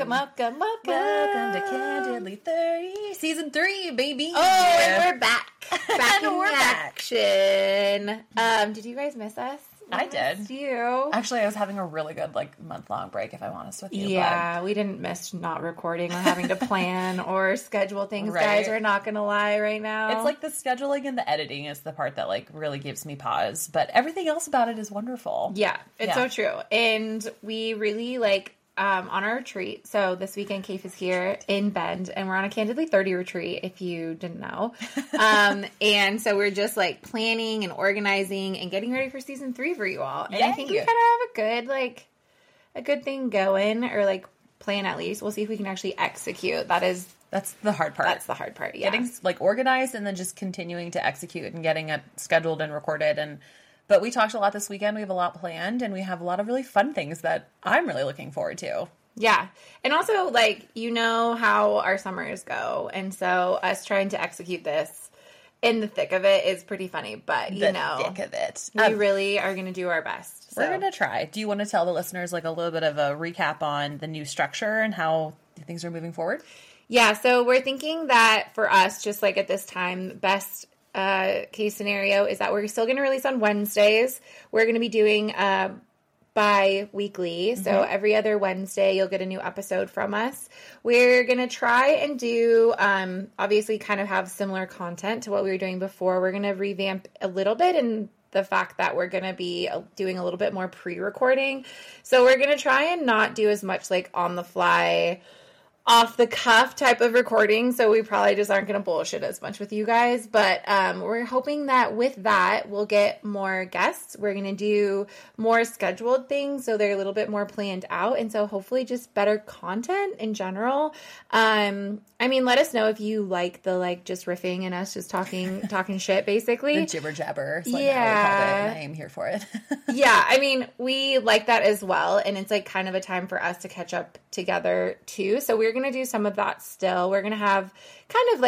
Welcome to Candidly 30, season 3, baby. Oh, and we're back. Back in we're action. Did you guys miss us? I did. Missed you. Actually, I was having a really good, month-long break, if I'm honest with you. Yeah, we didn't miss not recording or having to plan or schedule things, Right. guys. We're not going to lie right now. It's like the scheduling and the editing is the part that, really gives me pause. But everything else about it is wonderful. Yeah, it's so true. And we really, on our retreat, so this weekend, Kafe is here in Bend, and we're on a Candidly 30 retreat, if you didn't know. And so we're just, planning and organizing and getting ready for season 3 for you all. And I think we kind of have a good thing going, or, plan at least. We'll see if we can actually execute. That's the hard part. That's the hard part, yeah. Getting, organized and then just continuing to execute and getting it scheduled and recorded. But we talked a lot this weekend. We have a lot planned, and we have a lot of really fun things that I'm really looking forward to. Yeah. And also, how our summers go. And so us trying to execute this in the thick of it is pretty funny. But, thick of it. We really are going to do our best. So. We're going to try. Do you want to tell the listeners, a little bit of a recap on the new structure and how things are moving forward? Yeah. So we're thinking that for us, just at this time, best case scenario is that we're still going to release on Wednesdays. We're going to be doing bi-weekly. So every other Wednesday, you'll get a new episode from us. We're going to try and do, obviously kind of have similar content to what we were doing before. We're going to revamp a little bit in the fact that we're going to be doing a little bit more pre-recording. So we're going to try and not do as much on the fly, off the cuff type of recording, so we probably just aren't going to bullshit as much with you guys, but we're hoping that with that we'll get more guests. We're going to do more scheduled things, so they're a little bit more planned out, and so hopefully just better content in general. Let us know if you like the just riffing and us just talking shit, basically. The jibber jabber, yeah. How we called it, and I am here for it. Yeah, we like that as well, and it's kind of a time for us to catch up together too, so we're going to do some of that still. We're going to have kind of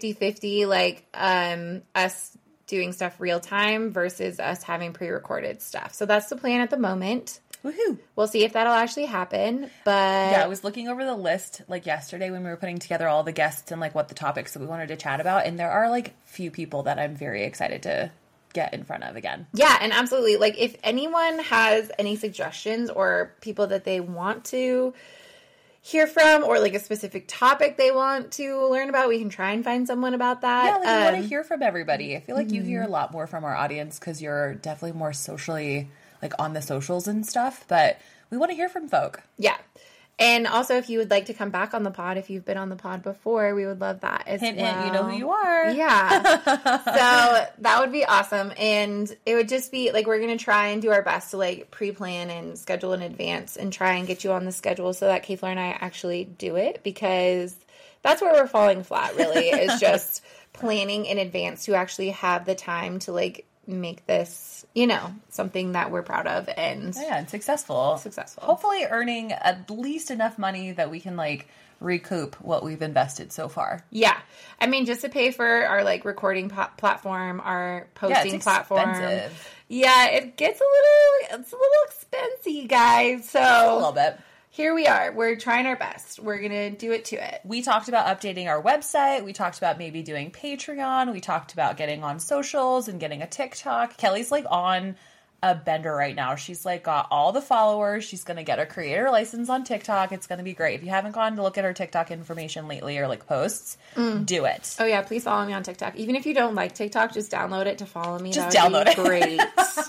50-50, us doing stuff real time versus us having pre-recorded stuff. So that's the plan at the moment. Woohoo! We'll see if that'll actually happen, but... Yeah, I was looking over the list, yesterday when we were putting together all the guests and, what the topics that we wanted to chat about, and there are, few people that I'm very excited to get in front of again. Yeah, and absolutely. If anyone has any suggestions or people that they want to hear from, or a specific topic they want to learn about, we can try and find someone about that. Yeah, we want to hear from everybody. I feel like you hear a lot more from our audience because you're definitely more socially, on the socials and stuff, but we want to heur from folk. Yeah. And also, if you would like to come back on the pod, if you've been on the pod before, we would love that as well. Hint, you know who you are. Yeah. So that would be awesome. And it would just be, we're going to try and do our best to, pre-plan and schedule in advance and try and get you on the schedule so that Kayfla and I actually do it, because that's where we're falling flat, really, is just planning in advance to actually have the time to, make this, something that we're proud of and successful. Hopefully earning at least enough money that we can recoup what we've invested so far. Yeah. Just to pay for our recording platform, our posting platform. Expensive. Yeah, it gets a little expensive, guys. So a little bit. Here we are. We're trying our best. We're going to do it to it. We talked about updating our website. We talked about maybe doing Patreon. We talked about getting on socials and getting a TikTok. Kelly's on a bender right now. She's got all the followers. She's going to get her creator license on TikTok. It's going to be great. If you haven't gone to look at her TikTok information lately or posts, do it. Oh yeah, please follow me on TikTok. Even if you don't like TikTok, just download it to follow me. Just download it. Great.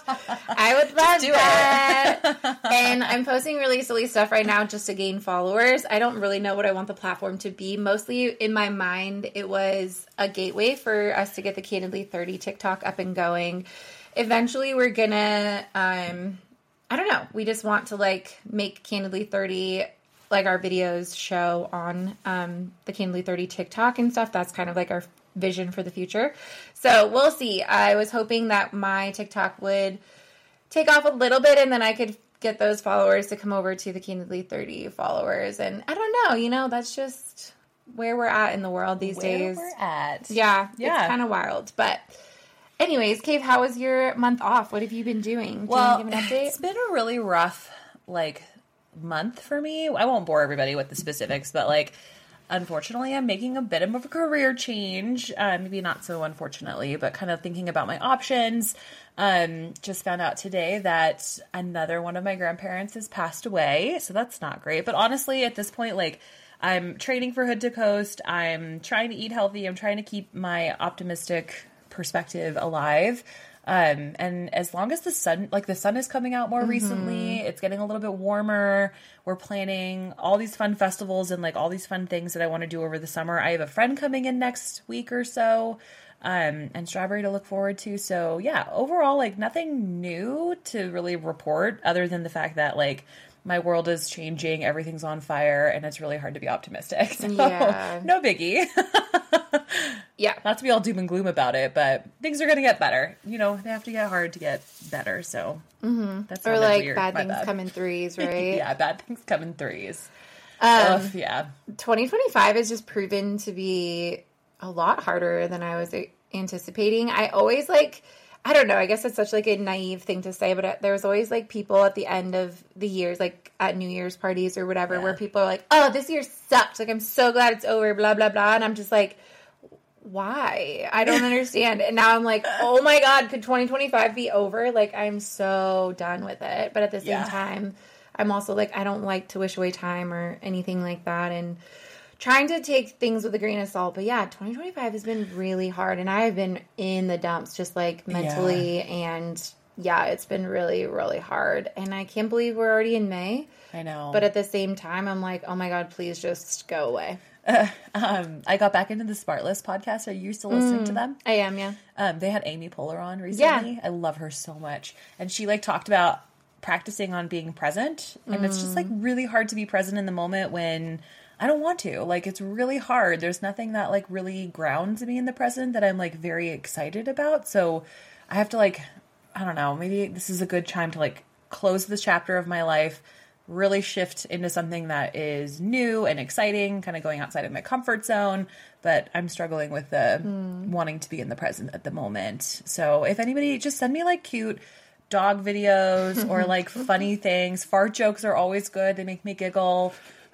I would love that. And I'm posting really silly stuff right now just to gain followers. I don't really know what I want the platform to be. Mostly in my mind, it was a gateway for us to get the Candidly 30 TikTok up and going. Eventually, we're gonna, I don't know, we just want to, make Candidly 30, our videos show on the Candidly 30 TikTok and stuff. That's kind of, our vision for the future. So, we'll see. I was hoping that my TikTok would take off a little bit, and then I could get those followers to come over to the Candidly 30 followers. And I don't know, that's just where we're at in the world these days. Where we're at. Yeah. It's kind of wild, but... Anyways, Kave, how was your month off? What have you been doing? Well, give an update? It's been a really rough, month for me. I won't bore everybody with the specifics, but like, unfortunately, I'm making a bit of a career change. Maybe not so unfortunately, but kind of thinking about my options. Just found out today that another one of my grandparents has passed away, so that's not great. But honestly, at this point, like, I'm training for Hood to Coast. I'm trying to eat healthy. I'm trying to keep my optimistic perspective alive. And as long as the sun is coming out more recently, it's getting a little bit warmer. We're planning all these fun festivals and like all these fun things that I want to do over the summer. I have a friend coming in next week or so, and Strawberry to look forward to. So yeah, overall, like nothing new to really report other than the fact that like my world is changing, everything's on fire, and it's really hard to be optimistic. So no biggie. Yeah. Not to be all doom and gloom about it, but things are going to get better. You know, they have to get hard to get better, so that's Or like weird. bad things come in threes, right? Yeah, bad things come in threes. Yeah. 2025 has just proven to be a lot harder than I was anticipating. I always like, I don't know, I guess it's such like a naive thing to say, but there's always like people at the end of the years, like at New Year's parties or whatever, where people are like, oh, this year sucked. Like, I'm so glad it's over, blah, blah, blah. And I'm just like, why? I don't understand. And now I'm like, oh my God, could 2025 be over? Like, I'm so done with it. But at the same time, I'm also like, I don't like to wish away time or anything like that. And trying to take things with a grain of salt. But yeah, 2025 has been really hard. And I have been in the dumps just like mentally. And yeah, it's been really, really hard. And I can't believe we're already in May. I know. But at the same time, I'm like, oh my God, please just go away. I got back into the Smartless podcast. Are you still listening to them? I am, yeah. They had Amy Poehler on recently. Yeah. I love her so much. And she like talked about practicing on being present. And it's just like really hard to be present in the moment when I don't want to. Like, it's really hard. There's nothing that like really grounds me in the present that I'm like very excited about. So I have to like, I don't know, maybe this is a good time to like close this chapter of my life, really shift into something that is new and exciting, kind of going outside of my comfort zone. But I'm struggling with the wanting to be in the present at the moment. So if anybody, just send me like cute dog videos or like funny things. Fart jokes are always good. They make me giggle.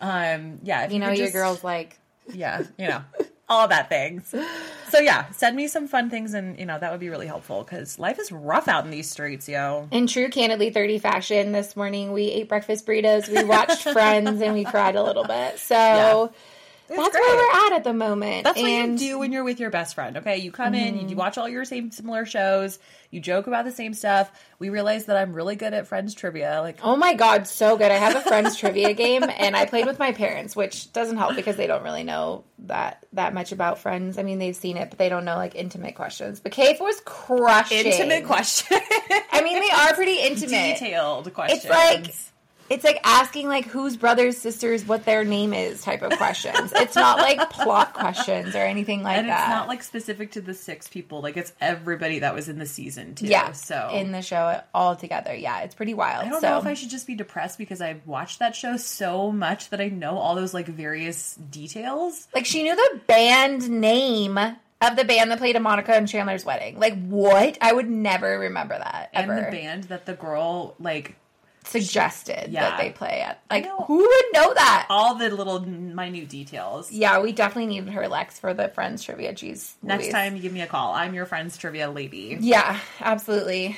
Yeah. You know, your girl's like, yeah, you know, all that things. So yeah, send me some fun things and, you know, that would be really helpful because life is rough out in these streets, yo. In true Candidly 30 fashion, this morning we ate breakfast burritos, we watched Friends, and we cried a little bit. So that's great. where we're at the moment. That's what you do when you're with your best friend, okay? You come in, you watch all your similar shows, you joke about the same stuff. We realize that I'm really good at Friends trivia. Like, oh my God, so good. I have a Friends trivia game, and I played with my parents, which doesn't help because they don't really know that much about Friends. I mean, they've seen it, but they don't know, like, intimate questions. But Kate was crushing. Intimate questions. I mean, they are pretty intimate. Detailed questions. It's like asking, like, whose brothers, sisters, what their name is type of questions. It's not, like, plot questions or anything like that. And it's not, like, specific to the 6 people. Like, it's everybody that was in the season, too. Yeah, so in the show all together. Yeah, it's pretty wild. I don't know if I should just be depressed because I watched that show so much that I know all those, like, various details. Like, she knew the band name of the band that played at Monica and Chandler's wedding. Like, what? I would never remember that, ever. And the band that the girl, like, suggested that they play at. Like, know. who would know that? All the little minute details. Yeah, we definitely needed her, Lex, for the Friends trivia. Jeez. Next time you give me a call. I'm your Friends trivia lady. Yeah, absolutely.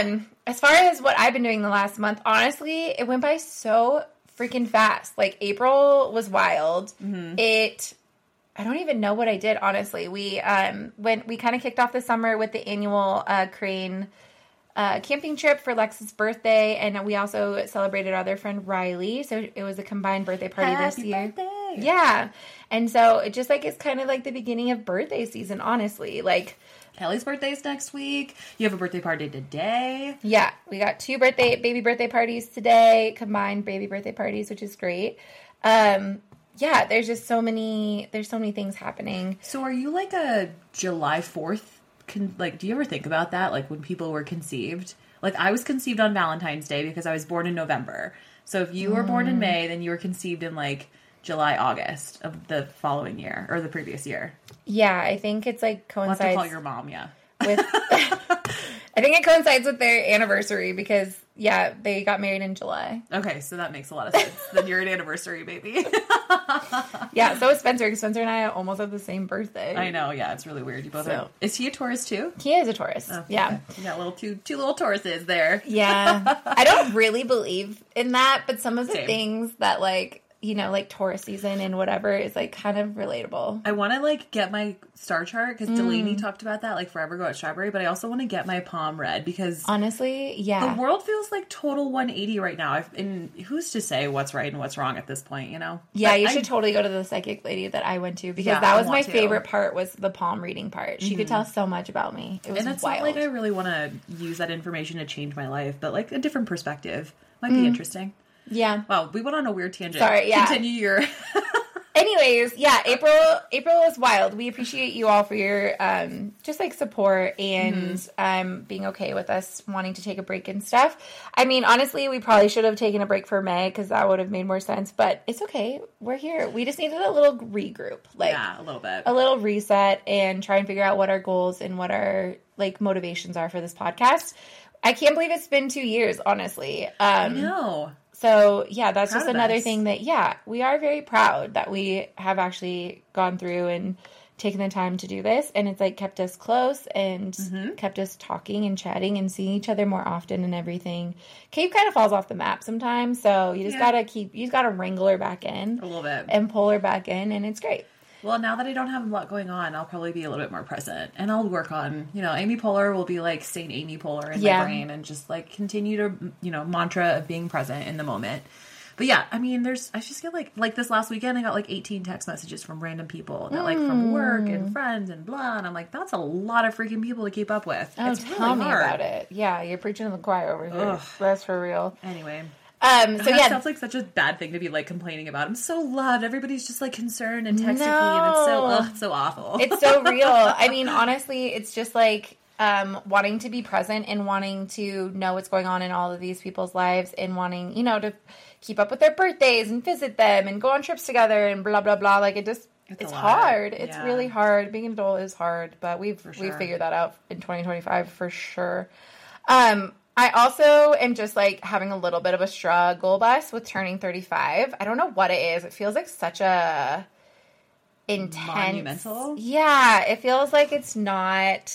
As far as what I've been doing the last month, honestly, it went by so freaking fast. Like, April was wild. I don't even know what I did, honestly. We kind of kicked off the summer with the annual Crane camping trip for Lex's birthday, and we also celebrated our other friend Riley, so it was a combined birthday party this year. Birthday. Yeah, and so it just like it's kind of like the beginning of birthday season, honestly. Like, Kelly's birthday's next week. You have a birthday party today. Yeah, we got 2 baby birthday parties today, combined baby birthday parties, which is great. Yeah, there's just so many things happening. So are you like a July 4th? Do you ever think about that? Like when people were conceived? Like I was conceived on Valentine's Day because I was born in November. So if you were born in May, then you were conceived in like July, August of the following year or the previous year. Yeah, I think it's like coincides. I'll have to call your mom, yeah. With, I think it coincides with their anniversary because Yeah, they got married in July. Okay, so that makes a lot of sense. Then you're an anniversary baby. Yeah, so is Spencer, because Spencer and I almost have the same birthday. I know, yeah, it's really weird. You both are. Is he a Taurus too? He is a Taurus. Oh, yeah. Okay. You got two little Tauruses there. Yeah. I don't really believe in that, but some of the Same. things that, like, you know, like Taurus season and whatever is, like, kind of relatable. I want to, like, get my star chart, because Delaney talked about that, like, forever ago at Strawberry, but I also want to get my palm read, because honestly, yeah. the world feels like total 180 right now. And who's to say what's right and what's wrong at this point, you know? Yeah, but you should totally go to the psychic lady that I went to, because Yeah, that I was my want to. favorite part, was the palm reading part. She could tell so much about me. It was And it's wild. not like I really want to use that information to change my life, but, like, a different perspective might be interesting. Yeah. Wow, we went on a weird tangent. Sorry, yeah. Continue your... Anyways, yeah, April is wild. We appreciate you all for your just like support and being okay with us wanting to take a break and stuff. I mean, honestly, we probably should have taken a break for May, because that would have made more sense, but it's okay. We're here. We just needed a little regroup. Like, yeah, a little bit. A little reset, and try and figure out what our goals and what our, like, motivations are for this podcast. I can't believe it's been 2 years, honestly. I know. So, yeah, that's Proud just of another us. thing that, yeah, we are very proud that we have actually gone through and taken the time to do this. And it's, like, kept us close and kept us talking and chatting and seeing each other more often and everything. Cave kind of falls off the map sometimes, so you just gotta wrangle her back in. A little bit. And pull her back in, and it's great. Well, now that I don't have a lot going on, I'll probably be a little bit more present. And I'll work on, you know, Amy Poehler will be like Saint Amy Poehler in my brain, and just like continue to, you know, mantra of being present in the moment. But yeah, I mean, I just get like this last weekend, I got like 18 text messages from random people that like from work and friends and blah. And I'm like, that's a lot of freaking people to keep up with. Oh, it's tell really me hard. about it. Yeah, you're preaching to the choir over here. Ugh. That's for real. Anyway. So That yeah, sounds like such a bad thing to be like complaining about. I'm so loved. Everybody's just like concerned and texting me, and it's so awful. It's so real. I mean, honestly, it's just like wanting to be present and wanting to know what's going on in all of these people's lives, and wanting, you know, to keep up with their birthdays and visit them and go on trips together and blah blah blah. Like, it's hard. It's really hard. Being an adult is hard, but we've figured that out in 2025 for sure. I also am just, like, having a little bit of a struggle bus with turning 35. I don't know what it is. It feels like such a intense... Monumental? Yeah, it feels like it's not...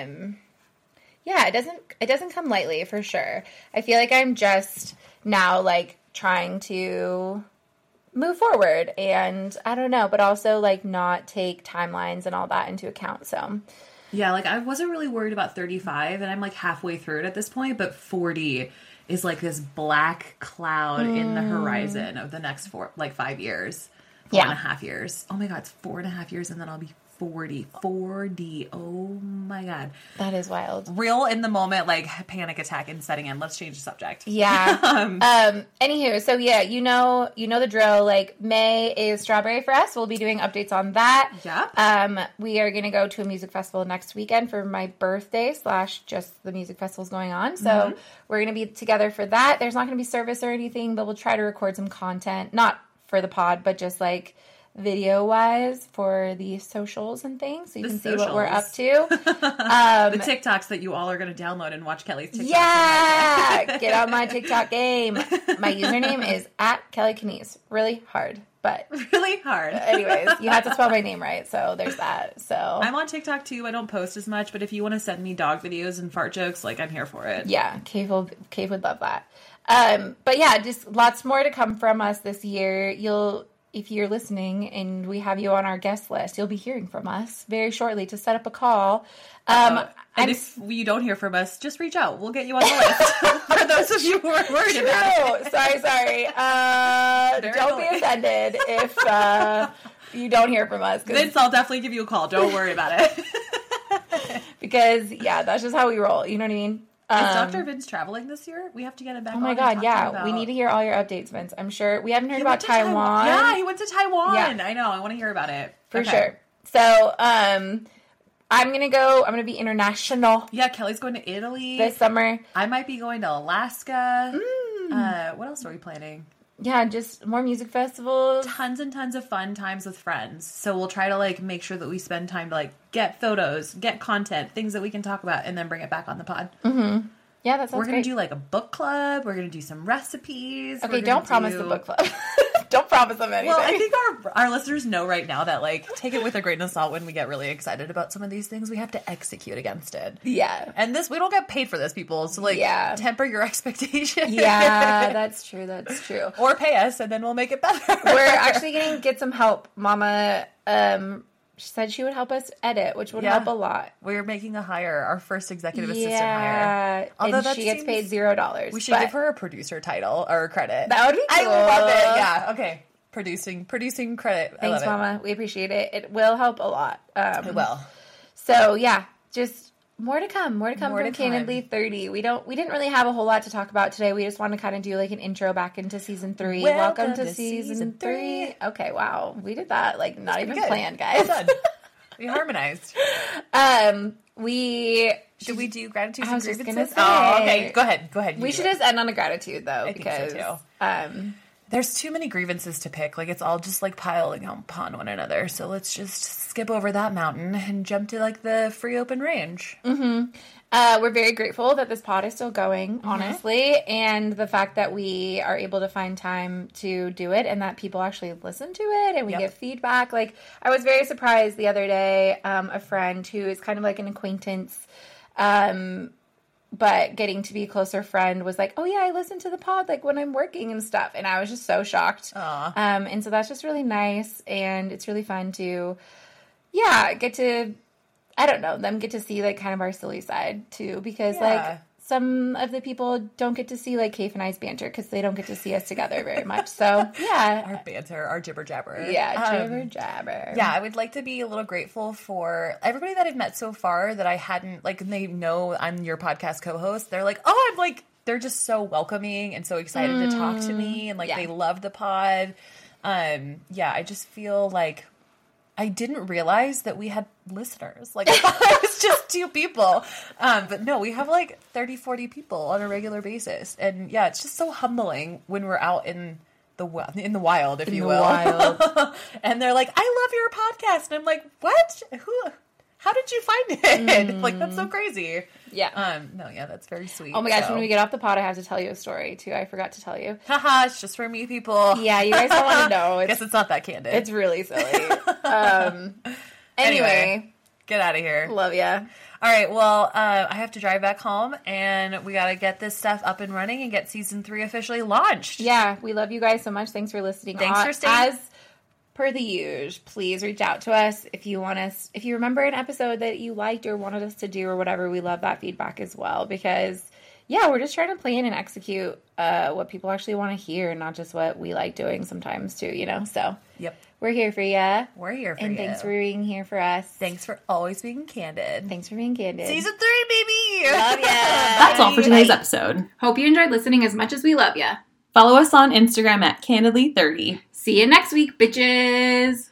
yeah, it doesn't come lightly, for sure. I feel like I'm just now, like, trying to move forward, and I don't know, but also, like, not take timelines and all that into account, so... Yeah, like, I wasn't really worried about 35, and I'm, like, halfway through it at this point, but 40 is, like, this black cloud in the horizon of the next 5 years. 4.5 years. Oh, my God, it's 4.5 years, and then I'll be 40. 40. Oh, my God. That is wild. Real in the moment, like, panic attack and setting in. Let's change the subject. Yeah. Anywho, so yeah, you know the drill. Like, May is Strawberry for us. We'll be doing updates on that. Yep. We are going to go to a music festival next weekend for my birthday / just the music festival's going on. So we're going to be together for that. There's not going to be service or anything, but we'll try to record some content, not for the pod, but just like video wise for the socials and things, so you can see what we're up to. The TikToks that you all are going to download and watch Kelly's TikToks. Yeah, get on my TikTok game. My username is @KellyKinese. Really hard, but really hard. Anyways, you have to spell my name right, so there's that. So I'm on TikTok too. I don't post as much, but if you want to send me dog videos and fart jokes, like, I'm here for it. Yeah, Cave would love that. But yeah, just lots more to come from us this year. If you're listening and we have you on our guest list, you'll be hearing from us very shortly to set up a call. And if you don't hear from us, just reach out. We'll get you on the list. For those of you who are worried about it. Sorry. Don't be offended if you don't hear from us. Vince, I'll definitely give you a call. Don't worry about it. Because, yeah, that's just how we roll. You know what I mean? Is Dr. Vince traveling this year? We have to get him back on. Oh my God, yeah. We need to hear all your updates, Vince. I'm sure we haven't heard about Taiwan. Yeah, he went to Taiwan. Yeah. I know. I want to hear about it. For sure. So, I'm going to be international. Yeah, Kelly's going to Italy this summer. I might be going to Alaska. What else are we planning? Yeah, just more music festivals. Tons and tons of fun times with friends. So we'll try to, like, make sure that we spend time to, like, get photos, get content, things that we can talk about, and then bring it back on the pod. Yeah, that sounds We're going to great. do like a book club. We're going to do some recipes. Okay, don't promise the book club. Don't promise them anything. Well, I think our listeners know right now that, like, take it with a grain of salt when we get really excited about some of these things. We have to execute against it. Yeah. And we don't get paid for this, people. So, like, temper your expectations. Yeah, that's true. That's true. Or pay us, and then we'll make it better. We're actually going to get some help. Mama, she said she would help us edit, which would help a lot. We're making a hire, our first executive assistant hire. Although and she gets paid $0. We should give her a producer title or credit. That would be cool. I love it. Yeah. Okay. Producing credit. Thanks, Mama. We appreciate it. It will help a lot. It will. So yeah, just more to come. More to come from Candidly 30. We didn't really have a whole lot to talk about today. We just want to kind of do like an intro back into season 3. Welcome to season 3. Okay, wow. We did that like not even planned, guys. Well done. We harmonized. Should we do gratitude and grievances? Oh, okay. Go ahead. We should just end on a gratitude though, I because think so too. There's too many grievances to pick. Like, it's all just, like, piling upon one another. So let's just skip over that mountain and jump to, like, the free open range. Mm-hmm. We're very grateful that this pod is still going, honestly. And the fact that we are able to find time to do it and that people actually listen to it and we get feedback. Like, I was very surprised the other day, a friend who is kind of like an acquaintance, but getting to be a closer friend was like, oh yeah, I listen to the pod like when I'm working and stuff. And I was just so shocked. And so that's just really nice. And it's really fun to, get to, I don't know, them get to see like kind of our silly side too. Because like some of the people don't get to see like Kaif and I's banter because they don't get to see us together very much. So yeah. Our banter, our jibber jabber. Yeah, jibber jabber. Yeah, I would like to be a little grateful for everybody that I've met so far that I hadn't, like, they know I'm your podcast co-host. They're like, oh, I'm like, they're just so welcoming and so excited to talk to me. And like, they love the pod. I just feel like I didn't realize that we had listeners. Like, I thought it was just 2 people. But no, we have like 30, 40 people on a regular basis. And yeah, it's just so humbling when we're out in the wild, if you will. And they're like, I love your podcast. And I'm like, what? How did you find it? Like, that's so crazy. Yeah. That's very sweet. Oh my gosh, when we get off the pod, I have to tell you a story too. I forgot to tell you. Haha, it's just for me, people. Yeah, you guys don't want to know. I guess it's not that candid. It's really silly. Anyway. Get out of here. Love ya. All right, well, I have to drive back home, and we got to get this stuff up and running and get season 3 officially launched. Yeah, we love you guys so much. Thanks for listening. Thanks for staying. As per the usual, please reach out to us if you want us. If you remember an episode that you liked or wanted us to do or whatever, we love that feedback as well because, we're just trying to plan and execute what people actually want to hear, not just what we like doing sometimes too, So, we're here for you. We're here for you. And thanks for being here for us. Thanks for always being candid. Thanks for being candid. Season 3, baby! Love ya! That's all for today's episode. Hope you enjoyed listening as much as we love ya. Follow us on Instagram at Candidly30. See you next week, bitches!